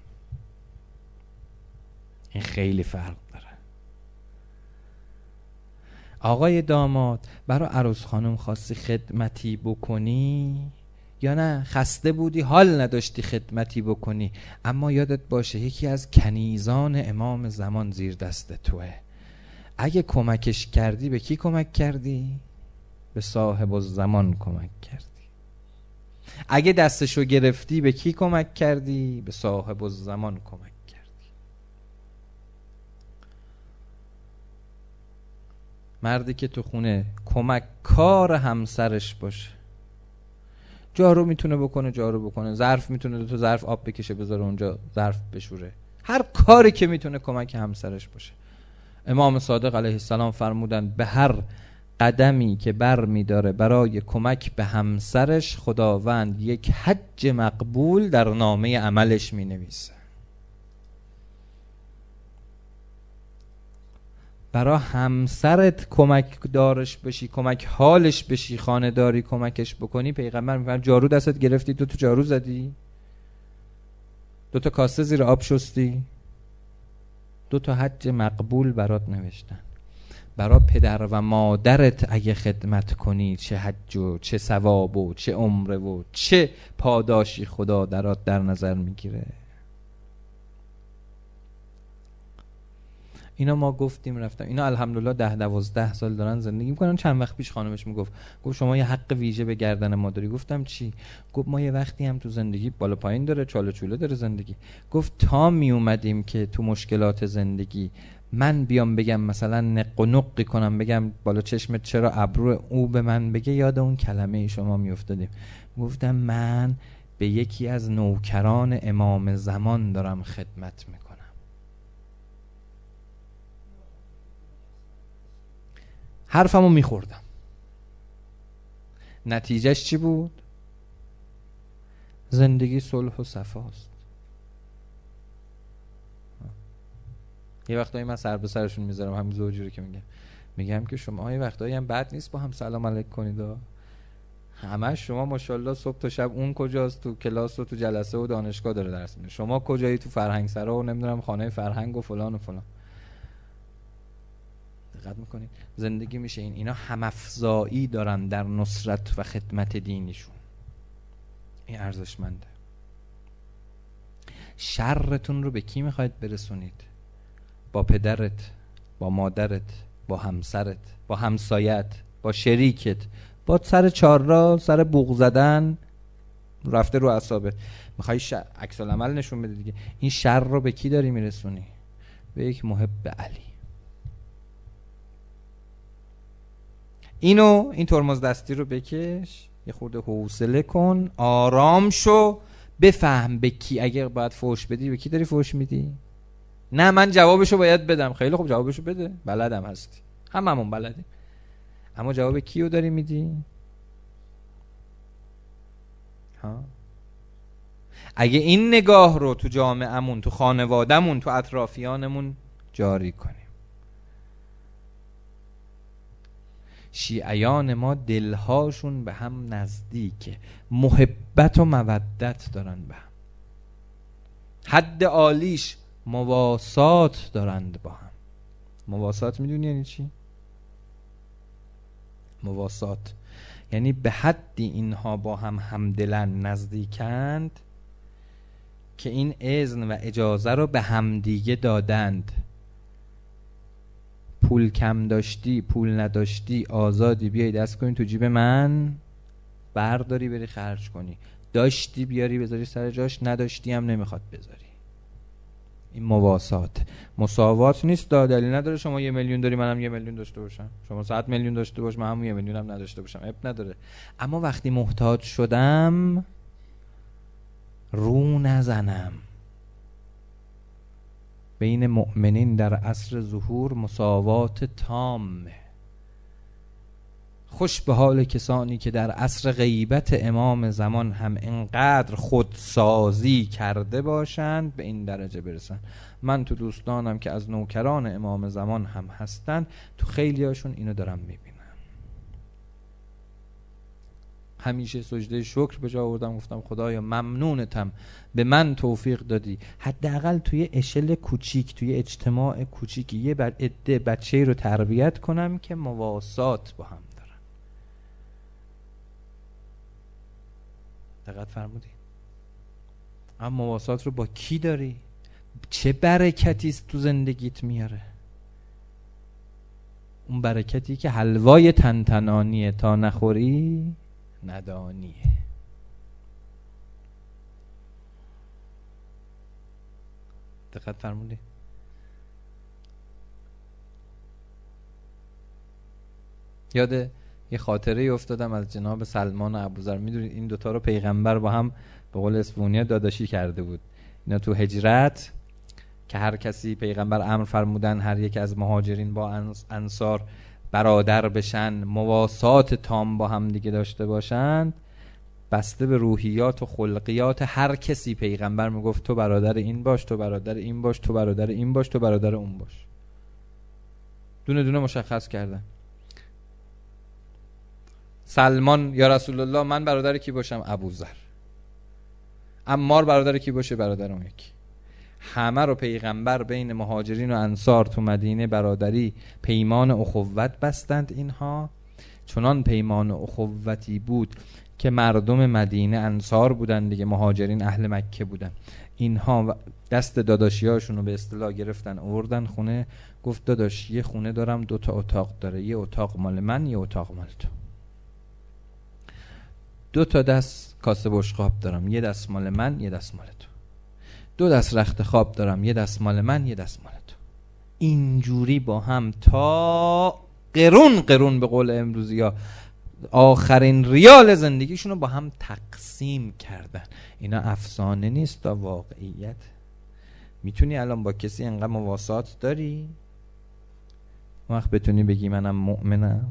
این خیلی فرق داره. آقای داماد برای عروس خانم خواستی خدمتی بکنی یا نه خسته بودی حال نداشتی خدمتی بکنی، اما یادت باشه یکی از کنیزان امام زمان زیر دست توه. اگه کمکش کردی به کی کمک کردی؟ به صاحب الزمان کمک کردی. اگه دستشو گرفتی به کی کمک کردی؟ به صاحب الزمان کمک کردی. مردی که تو خونه کمک کار همسرش باشه، جارو میتونه بکنه، جارو بکنه، ظرف میتونه 2 ظرف آب بکشه بذاره اونجا ظرف بشوره، هر کاری که میتونه کمک همسرش باشه. امام صادق علیه السلام فرمودن به هر قدمی که بر میداره برای کمک به همسرش خداوند یک حج مقبول در نامه عملش مینویسه. برای همسرت کمک دارش بشی، کمک حالش بشی، خانه داری کمکش بکنی. پیغمبر میگه جارو دستت گرفتی 2 تا جارو زدی، 2 تا کاسه زیر آب شستی، 2 تا حج مقبول برات نوشتن. برا پدر و مادرت اگه خدمت کنی چه حج و چه ثواب و چه عمره و چه پاداشی خدا در نظر میگیره. اینا ما گفتیم رفتم. اینا الحمدلله 10-12 سال دارن زندگی میکنن. چند وقت پیش خانمش میگفت شما یه حق ویژه به گردن ما داری. گفتم چی؟ گفت ما یه وقتی هم تو زندگی بالا پایین داره، چاله چوله داره زندگی. گفت تا می اومدیم که تو مشکلات زندگی من بیام بگم مثلا نق و نقی کنم، بگم بالا چشمت چرا ابرو، او به من بگه یاد اون کلمه شما میافتادیم. گفتم من به یکی از نوکران امام زمان دارم خدمت میکنم. حرفمو میخوردم. نتیجهش چی بود؟ زندگی صلح و صفاست. یه وقتایی من سر به سرشون میذارم، همین زوجوری که میگم که شما یه وقتایی هم بد نیست با هم سلام علیک کنید. همه شما ماشاءالله صبح تا شب اون کجاست، تو کلاس و تو جلسه و دانشگاه داره درس میده، شما کجایی، تو فرهنگ سرا و نمیدونم خانه فرهنگ و فلان و فلان. دقت میکنید زندگی میشه اینا هم افزایی دارن در نصرت و خدمت دینیشون. این ارزشمنده. شرتون رو به کی میخواید برسونید؟ با پدرت، با مادرت، با همسرت، با همسایت، با شریکت، با سر چهارراه، سر بوق زدن رفته رو اعصابت، میخوای عکس العمل نشون بده دیگه. این شر رو به کی داری میرسونی؟ به یک محب علی. این ترمز دستی رو بکش، یه خورده حوصله کن، آرام شو، بفهم به کی اگه باید فوش بدی به کی داری فوش میدی. نه من جوابشو باید بدم. خیلی خوب جوابشو بده، بلدم هستی، هممون بلدیم، اما جواب کیو داری میدی؟ اگه این نگاه رو تو جامعهمون، تو خانوادهمون، تو اطرافیانمون جاری کنیم. شیعیان ما دلهاشون به هم نزدیکه، محبت و مودت دارن به هم، حد عالیش مواسات دارند با هم. مواسات میدونی یعنی چی؟ مواسات یعنی به حدی اینها با هم همدلن، نزدیکند که این اذن و اجازه رو به همدیگه دادند. پول کم داشتی، پول نداشتی، آزادی بیای دست کنی تو جیب من، برداری بری خرج کنی، داشتی بیاری بذاری سر جاش، نداشتی هم نمیخواد بذاری. این مواسات. مساوات نیست، دلیل نداره شما 1 میلیون داری منم 1 میلیون داشته باشم، شما 100 میلیون داشته باش من هم 1 میلیون هم نداشته باشم، اب نداره. اما وقتی محتاج شدم رو نزنم. بین مؤمنین در عصر ظهور مساوات تامه. خوش به حال کسانی که در عصر غیبت امام زمان هم اینقدر خودسازی کرده باشند به این درجه برسن. من تو دوستانم که از نوکران امام زمان هم هستن، تو خیلی هاشون اینو دارم میبینم. همیشه سجده شکر به جا آوردم، گفتم خدایا ممنونتم به من توفیق دادی حداقل توی اشل کوچیک، توی اجتماع کوچیک یه عده بچه رو تربیت کنم که مواسات با هم دارن. دقت فرمودی؟ اما مواسات رو با کی داری؟ چه برکتی است تو زندگیت میاره؟ اون برکتی که حلوای تنتنانیه، تا نخوری ندانیه. دقت فرمودی؟ یاد یه خاطره افتادم از جناب سلمان و ابوذر. میدونید این دوتا رو پیغمبر با هم به قول اسفونیه داداشی کرده بود. اینا تو هجرت که هر کسی پیغمبر امر فرمودن هر یک از مهاجرین با انصار برادر بشن، مواسات تام با هم دیگه داشته باشند، بسته به روحیات و خلقیات هر کسی پیغمبر میگفت تو برادر این باش، تو برادر این باش، تو برادر این باش، تو برادر اون باش. دونه دونه مشخص کردن. سلمان یا رسول الله من برادر کی باشم؟ ابوذر. عمار برادر کی باشه؟ برادر اون یکی. همه رو پیغمبر بین مهاجرین و انصار تو مدینه برادری پیمان اخوت بستند. اینها چنان پیمان اخوتی بود که مردم مدینه انصار بودن دیگه، مهاجرین اهل مکه بودن. اینها دست داداشیاشون رو به اصطلاح گرفتن آوردن خونه. گفت داداش یه خونه دارم 2 تا اتاق داره، یه اتاق مال من، یه اتاق مال تو. 2 تا دست کاسه بشقاب دارم، یه دست مال من، یه دست مال تو. 2 دست رخت خواب دارم، یه دست مال من، یه دست مال تو. اینجوری با هم تا قرون به قول امروزی ها آخرین ریال زندگیشون رو با هم تقسیم کردن. اینا افسانه نیست تا واقعیت. میتونی الان با کسی انقدر مواسات داری وقت بتونی بگی منم مؤمنم؟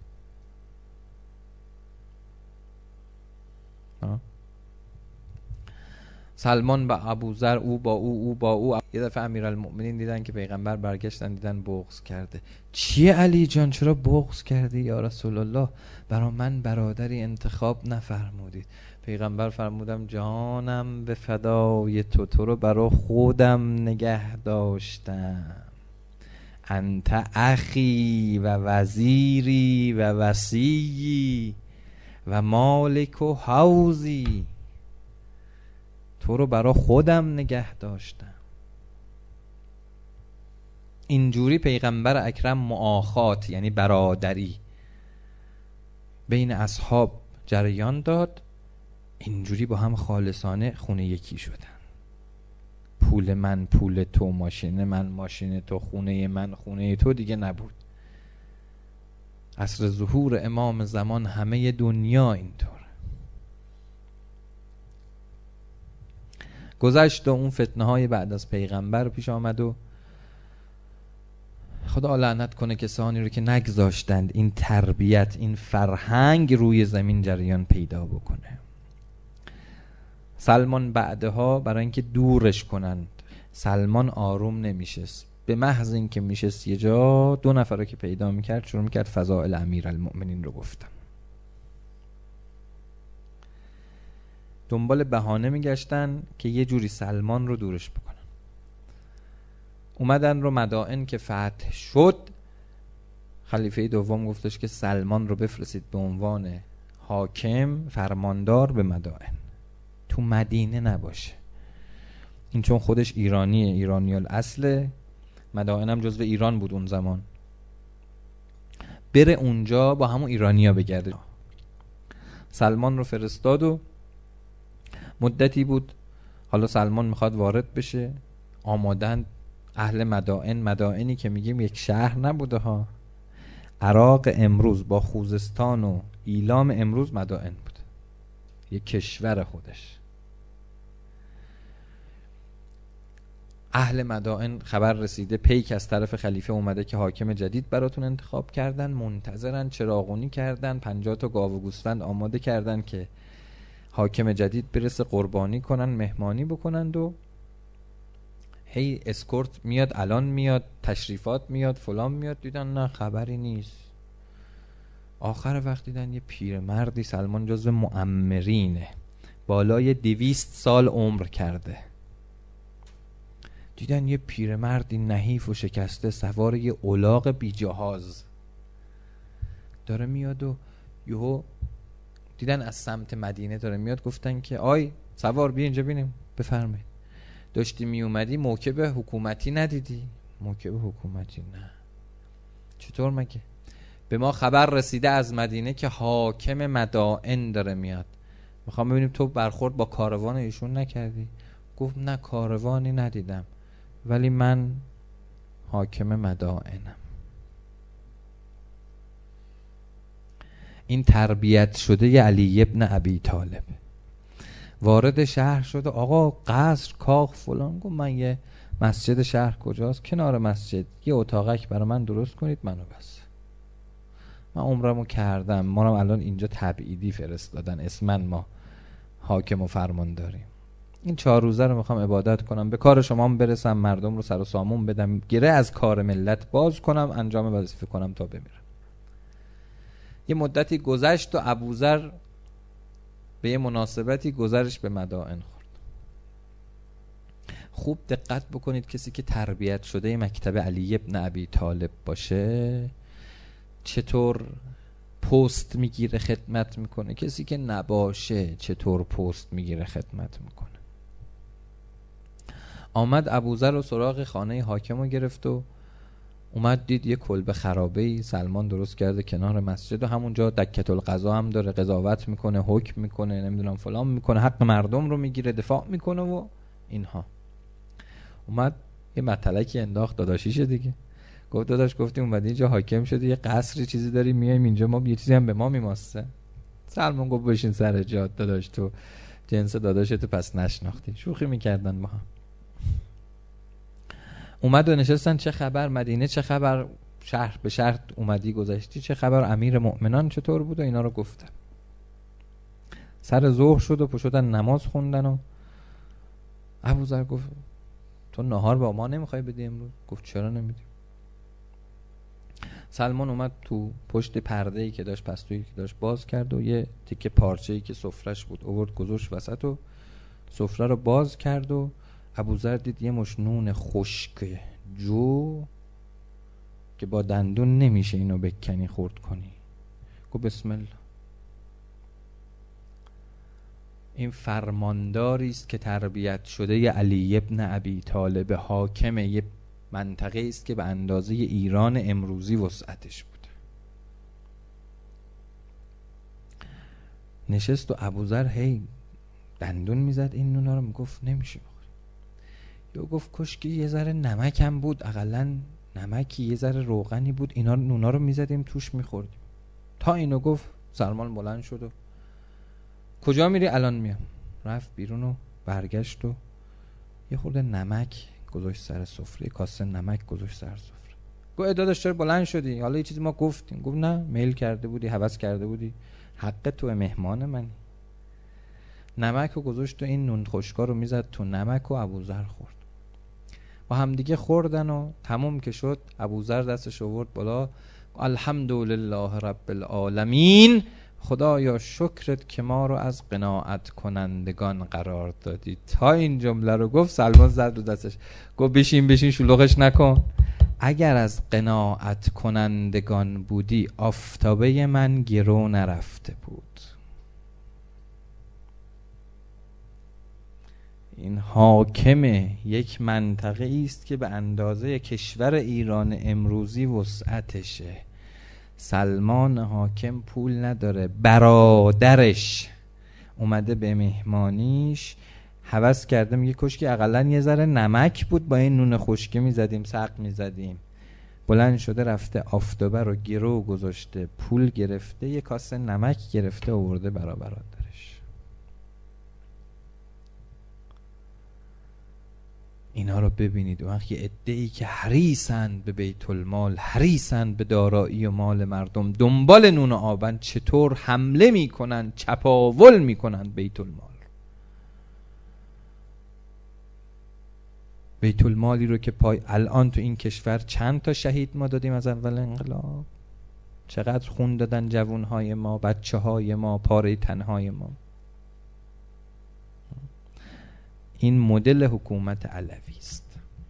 سلمان با ابوذر، او با او. یه دفعه امیرالمؤمنین دیدن که پیغمبر برگشتن دیدن بغض کرده. چیه علی جان چرا بغض کردی یا رسول الله؟ برا من برادری انتخاب نفرمودید. پیغمبر فرمودم جانم به فدای تو رو برا خودم نگه داشتم. انت اخی و وزیری و وصیی و مالک و حوزی. تو رو برا خودم نگه داشتم. اینجوری پیغمبر اکرم مؤاخات یعنی برادری بین اصحاب جریان داد. اینجوری با هم خالصانه خونه یکی شدن. پول من پول تو، ماشین من ماشین تو، خونه من خونه تو دیگه نبود. عصر ظهور امام زمان همه دنیا اینطور گذشت و اون فتنه های بعد از پیغمبر پیش آمد و خدا لعنت کنه کسانی رو که نگذاشتند این تربیت، این فرهنگ روی زمین جریان پیدا بکنه. سلمان بعدها برای اینکه دورش کنند، سلمان آروم نمیشست. به محض اینکه میشست یه جا 2 نفر رو که پیدا میکرد شروع میکرد فضائل امیرالمؤمنین رو گفتن. دنبال بهانه میگشتن که یه جوری سلمان رو دورش بکنن. اومدن رو مدائن که فتح شد، خلیفه دوم گفتش که سلمان رو بفرستید به عنوان حاکم فرماندار به مدائن، تو مدینه نباشه. این چون خودش ایرانیه، ایرانی الاصله، مدائن هم جزو ایران بود اون زمان، بره اونجا با همون ایرانیا بگرده. سلمان رو فرستاد و مدتی بود. حالا سلمان میخواد وارد بشه، آمادن اهل مدائن. مدائنی که میگیم یک شهر نبوده ها، عراق امروز با خوزستان و ایلام امروز مدائن بود، یک کشور خودش. اهل مدائن خبر رسیده، پیک از طرف خلیفه اومده که حاکم جدید براتون انتخاب کردن، منتظرن، چراغونی کردن، 50 تا گاو و گوسفند آماده کردن که حاکم جدید برسه قربانی کنن، مهمانی بکنند و هی اسکورت میاد، الان میاد، تشریفات میاد، فلان میاد. دیدن نه خبری نیست. آخر وقت دیدن یه پیرمردی، سلمان جزو معمرینه، بالای 200 سال عمر کرده. دیدن یه پیرمردی نحیف و شکسته سوار یه الاغ بی جهاز داره میاد و یهو دیدن از سمت مدینه داره میاد. گفتن که آی سوار بیا اینجا بینیم. بفرمایید. داشتی می اومدی موکب حکومتی ندیدی؟ موکب حکومتی نه. چطور مگه؟ به ما خبر رسیده از مدینه که حاکم مدائن داره میاد، میخوام ببینیم تو برخورد با کاروان ایشون نکردی؟ گفت نه کاروانی ندیدم، ولی من حاکم مدائنم. این تربیت شده ی علی ابن ابی طالب. وارد شهر شده، آقا قصر کاخ فلان. گفت من یه مسجد شهر کجاست؟ کنار مسجد یه اتاقک برای من درست کنید، منو بس. من عمرمو کردم، ما رو الان اینجا تبعیدی فرستادن، اسمن ما حاکم و فرمان داریم. این 4 روزه رو میخوام عبادت کنم، به کار شما هم برسم، مردم رو سر و سامون بدم، گره از کار ملت باز کنم، انجام وظیفه کنم تا بمیرم. یه مدتی گذشت و ابوذر به یه مناسبتی گذرش به مدائن خورد. خوب دقت بکنید کسی که تربیت شده مکتب علی ابن ابی طالب باشه چطور پست میگیره خدمت میکنه، کسی که نباشه چطور پست میگیره خدمت میکنه. آمد ابوذر رو سراغ خانه حاکم رو گرفت و اومد دید یه کلبه خرابه‌ای سلمان درست کرده کنار مسجد و همونجا دکت القضا هم داره، قضاوت میکنه، حکم میکنه، نمیدونم فلان میکنه، حق مردم رو میگیره، دفاع میکنه و اینها. اومد یه مطلقی انداخت داداشیشه دیگه، گفت داداش گفتی اومدی اینجا حاکم شدی یه قصری چیزی داری میایم اینجا ما یه چیزی هم به ما میماسه. سلمان گفت بشین سر جات داداش، تو جنس داداشتو پس نشناختی. شوخی میکردن با هم. اومد و نشستن چه خبر مدینه، چه خبر شهر به شهر اومدی گذشتی، چه خبر امیر مؤمنان چطور بود و اینا رو گفتن. سر ظهر شد و پشودن نماز خوندن و ابوذر گفت تو نهار با ما نمیخوای بدی امروز؟ گفت چرا نمیدی؟ سلمان اومد تو پشت پرده‌ای که داشت پستویی که داشت باز کرد و یه تیکه پارچه‌ای که سفره‌اش بود آورد گذاشت وسط و سفره رو باز کرد و ابوذر دید یه مش نون خشک جو که با دندون نمیشه اینو بکنی خورد کنی. گفت بسم الله. این فرمانداری است که تربیت شده علی ابن ابی طالب حاکم یه منطقه است که به اندازه ایران امروزی وسعتش بود. نشست و ابوذر هی دندون میزد این نونا رو، میگفت نمیشه بخوری. یا گفت کشکی یه ذره نمک هم بود، اقلا نمکی یه ذره روغنی بود، اینا نونا رو میزدیم توش میخوردیم. تا اینو گفت سلمان بلند شد و کجا میری؟ الان میام. رفت بیرون و برگشت و یه خورده نمک گذاشت سر سفره، کاسه نمک گذاشت سر سفره. گفت داداش چرا بلند شدی؟ حالا یه چیزی ما گفتیم. گفت نه، میل کرده بودی، هوس کرده بودی، حق تو، مهمان منی. نمک رو گذاشت و این نون خشکا رو میزد تو نمک و ابوذر خورد. با هم دیگه خوردن و تموم که شد ابوذر دستش آورد بالا، الحمدلله رب العالمین، خدایا شکرت که ما رو از قناعت کنندگان قرار دادی. تا این جمله رو گفت سلمان زد رو دستش، گفت بشین شلوغش نکن. اگر از قناعت کنندگان بودی آفتابه من گرو نرفته بود. این حاکم یک منطقه است که به اندازه کشور ایران امروزی وسعتشه. سلمان حاکم پول نداره، برادرش اومده به مهمانیش هوس کرده، میگه کشکی اقلا یه ذره نمک بود با این نون خشکی میزدیم سق میزدیم. بلند شده رفته آفتابه رو گرو گذاشته، پول گرفته، یه کاسه نمک گرفته آورده برا برادرش. اینا رو ببینید. وقتی یه عده‌ای که حریصند به بیت المال، حریصند به دارایی و مال مردم، دنبال نون و آبن، چطور حمله میکنن، چپاول میکنن بیت المال. بیت المالی رو که الان تو این کشور چند تا شهید ما دادیم از اول انقلاب، چقدر خون دادن جوانهای ما، بچه های ما، پاره تنهای ما. این مدل حکومت علوی است.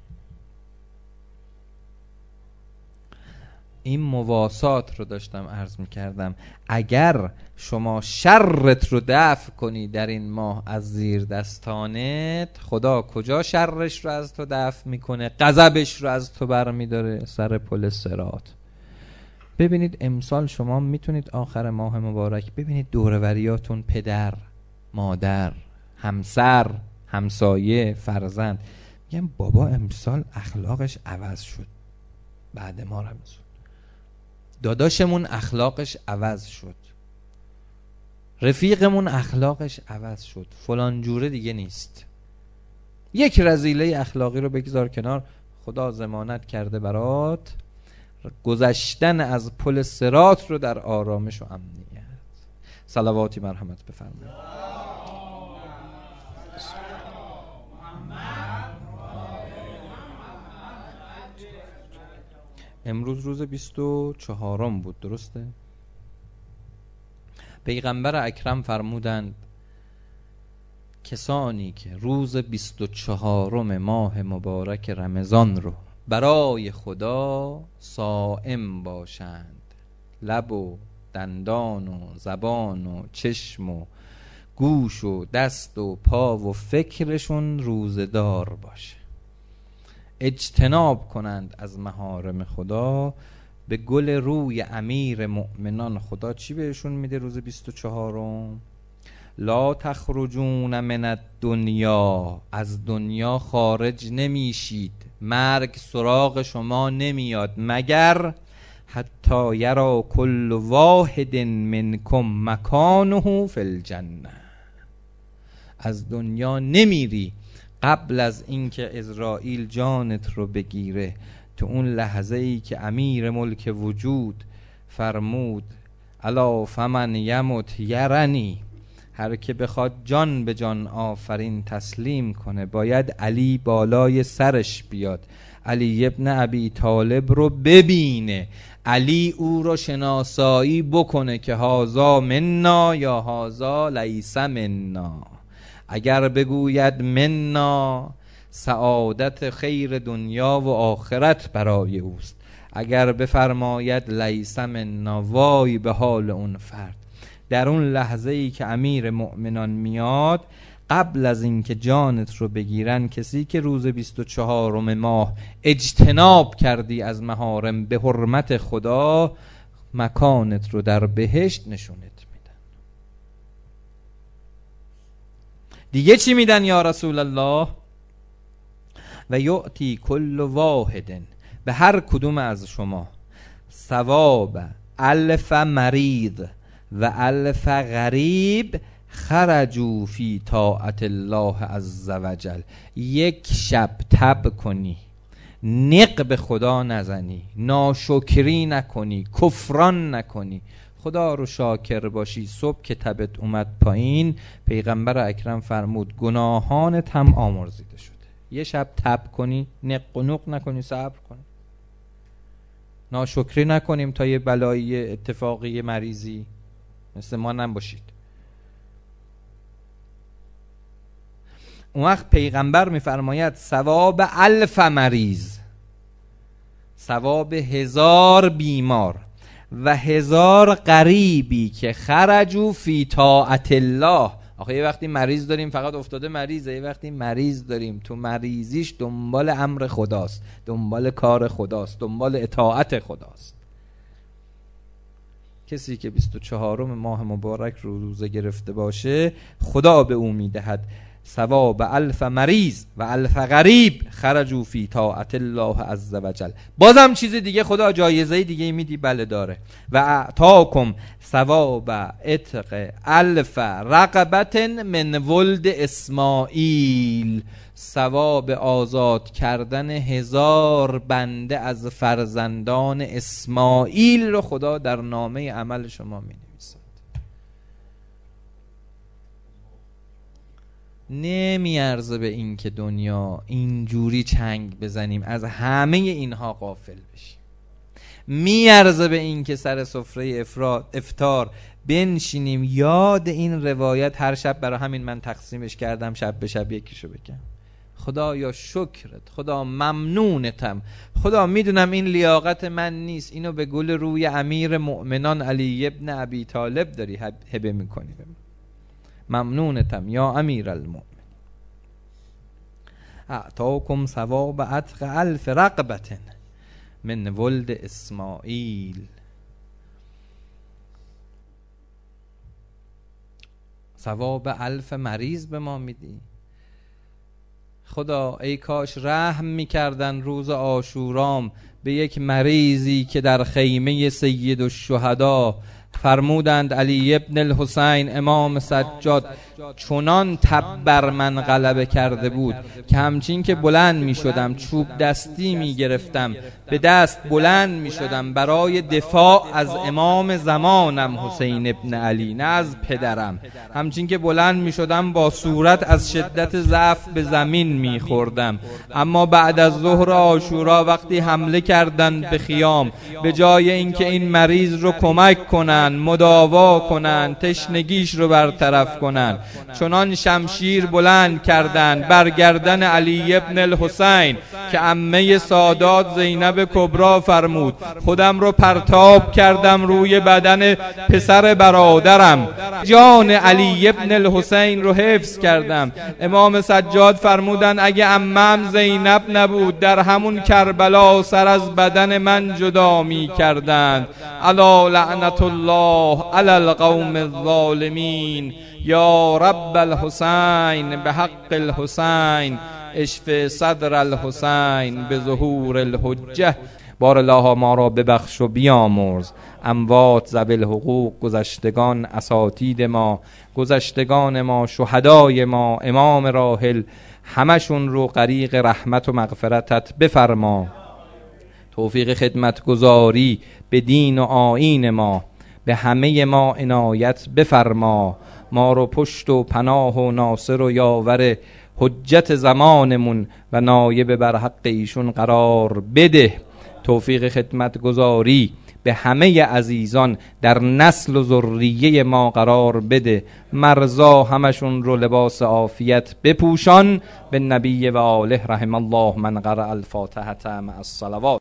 این مواسات رو داشتم عرض می‌کردم. اگر شما شرت رو دفع کنی در این ماه از زیر دستانت، خدا کجا شرش رو از تو دفع میکنه؟ غضبش رو از تو برمیداره سر پل صراط. ببینید امسال شما میتونید آخر ماه مبارک ببینید دوروریاتون، پدر، مادر، همسر، همسایه، فرزند، میگم بابا امسال اخلاقش عوض شد. بعد ما رمضان داداشمون اخلاقش عوض شد، رفیقمون اخلاقش عوض شد، فلان جوره دیگه نیست. یک رذیله اخلاقی رو بگذار کنار، خدا ضمانت کرده برات گذشتن از پل صراط رو در آرامش و امنیت. صلواتی مرحمت بفرمایید. امروز روز 24 بود، درسته؟ پیغمبر اکرم فرمودند کسانی که روز 24 ماه مبارک رمضان رو برای خدا صائم باشند، لب و دندان و زبان و چشم و گوش و دست و پا و فکرشون روزدار باشه، اجتناب کنند از محارم خدا. به گل روی امیر مؤمنان خدا چی بهشون میده روز 24؟ لا تخرجون من الدنیا، از دنیا خارج نمیشید، مرگ سراغ شما نمیاد مگر حتی یرا کل واحد منکم مکانه فی الجنه. از دنیا نمیری قبل از اینکه عزرائیل جانت رو بگیره، تو اون لحظه ای که امیر ملک وجود فرمود الا فمن یمت یرنی، هر که بخواد جان به جان آفرین تسلیم کنه باید علی بالای سرش بیاد، علی ابن ابی طالب رو ببینه، علی او رو شناسایی بکنه که هازا منا یا هازا لیس منا. اگر بگوید منا سعادت خیر دنیا و آخرت برای اوست، اگر بفرماید لیس منا وای به حال اون فرد. در اون لحظه ای که امیر مؤمنان میاد، قبل از اینکه جانت رو بگیرن، کسی که روز 24 ماه اجتناب کردی از محارم به حرمت خدا، مکانت رو در بهشت نشونت میدن. دیگه چی میدن یا رسول الله؟ و یعطی کل واحد، به هر کدوم از شما ثواب 1000 مریض و 1000 غریب خرجوا فی طاعت الله عز وجل. یک شب تب کنی، نق به خدا نزنی، ناشکری نکنی، کفران نکنی، خدا رو شاکر باشی، صبح که تبت اومد پایین پیغمبر اکرم فرمود گناهانت هم آمرزیده شده. یه شب تب کنی، نق و نق نکنی، صبر کنی، ناشکری نکنیم تا یه بلایی اتفاقی مریضی مثل ما نباشید. اون وقت پیغمبر میفرماید ثواب 1000 مریض، ثواب 1000 بیمار و 1000 غریبی که خرجوا فی طاعت الله. آخه یه وقتی مریض داریم فقط افتاده مریضه، یه وقتی مریض داریم تو مریضیش دنبال امر خداست، دنبال کار خداست، دنبال اطاعت خداست. کسی که 24 ماه مبارک رو روزه گرفته باشه، خدا به او میدهد ثواب 1000 مریض و 1000 غریب خرجوا فی طاعت الله عز وجل. بازم چیز دیگه خدا جایزه دیگه میدی؟ بله داره. و اعطاکم ثواب عتق 1000 رقبه من ولد اسماعیل، ثواب آزاد کردن 1000 بنده از فرزندان اسماعیل رو خدا در نامه عمل شما می نویسد. نمیارزه به این که دنیا اینجوری چنگ بزنیم از همه اینها غافل بشیم. میارزه به این که سر سفره افطار بنشینیم یاد این روایت هر شب، برای همین من تقسیمش کردم شب به شب یکیشو بگم. خدا یا شکرت، خدا ممنونتم، خدا میدونم این لیاقت من نیست، اینو به گل روی امیر مؤمنان علی ابن ابی طالب داری هبه میکنی، ممنونتم یا امیر المؤمن. اعطاکم ثواب عتق 1000 رقبه من ولد اسماعیل. ثواب 1000 مریض به ما میدی. خدا ای کاش رحم میکردن روز عاشورام به یک مریضی که در خیمه سید الشهدا فرمودند علی ابن الحسین امام سجاد چنان تب بر من غلبه کرده بود که همچین که بلند می شدم چوب دستی می گرفتم، به دست بلند می شدم برای دفاع از امام زمانم حسین ابن علی، نه از پدرم. همچین که بلند می شدم با صورت از شدت ضعف به زمین می خوردم. اما بعد از ظهر عاشورا وقتی حمله کردند به خیام، به جای اینکه این مریض رو کمک کنند کنن، مداوا کنن، تشنگیش رو برطرف کنن. چنان شمشیر بلند کردن بر گردن علی ابن الحسین که عمه سادات زینب کبرا فرمود خودم رو پرتاب کردم روی بدن پسر برادرم، جان علی ابن الحسین رو حفظ کردم. امام سجاد فرمودن اگه عمم زینب نبود در همون کربلا سر از بدن من جدا می کردند. الا لعنت الله علی القوم الظالمین. یا رب الحسین به حق الحسین اشف صدر الحسین به ظهور الحجه. بار الله ما را ببخش و بیامرز. اموات ذوی الحقوق، گذشتگان اساتید ما، گذشتگان ما، شهدای ما، امام راحل، همشون رو غریق رحمت و مغفرتت بفرما. توفیق خدمت گزاری به دین و آیین ما، به همه ما عنایت بفرما. ما رو پشت و پناه و ناصر و یاور حجت زمانمون و نایب بر حق ایشون قرار بده. توفیق خدمت گزاری به همه عزیزان در نسل و ذریه ما قرار بده. مرزا همشون رو لباس عافیت بپوشان. به نبی و آله رحم الله من قرأ الفاتحه مع الصلوات.